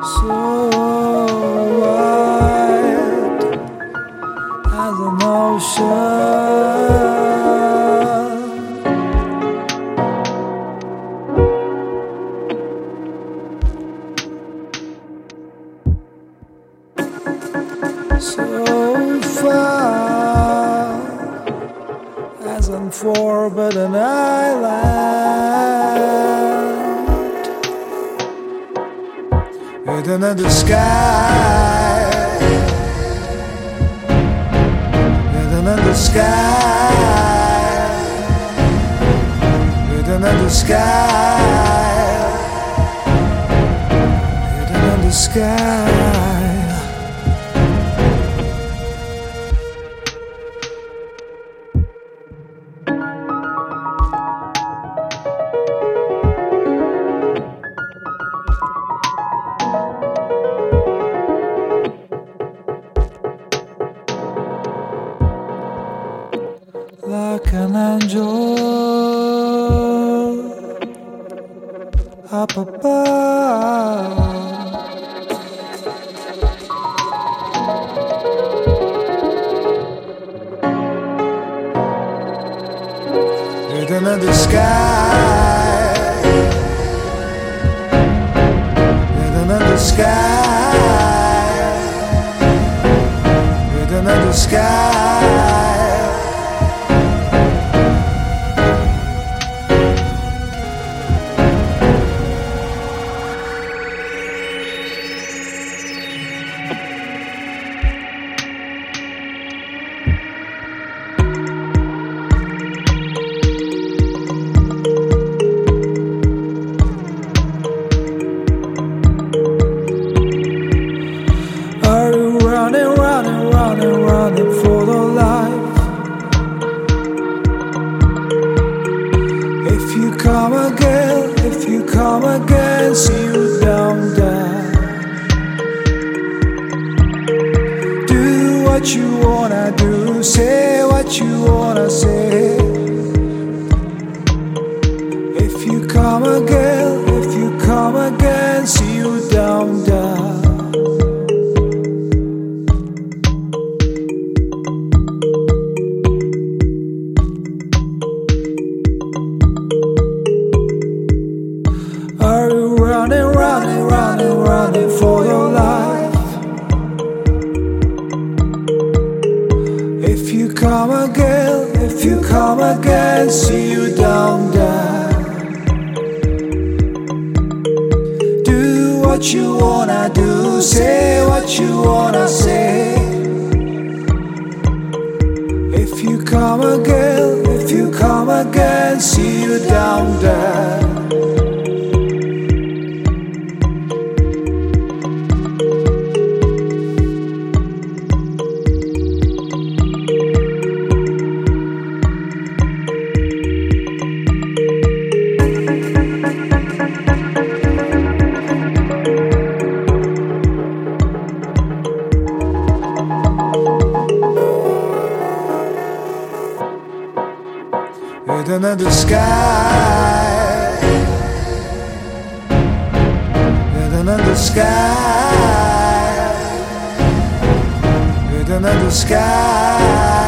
so wide as an ocean. So far as unforbidden island, hidden in the sky, hidden in the sky, hidden in the sky, hidden in the sky. Like an angel up above, hidden in the sky, hidden in the sky, hidden in the sky. Running for the life. If you come again, see you down there. Do what you wanna do, say what you wanna say. If you come again, see you down there. Are you running for your life? If you come again, see you down there. Do what you wanna do, say what you wanna say. If you come again, see you down there. Hidden in the sky, hidden in the sky, hidden in the sky.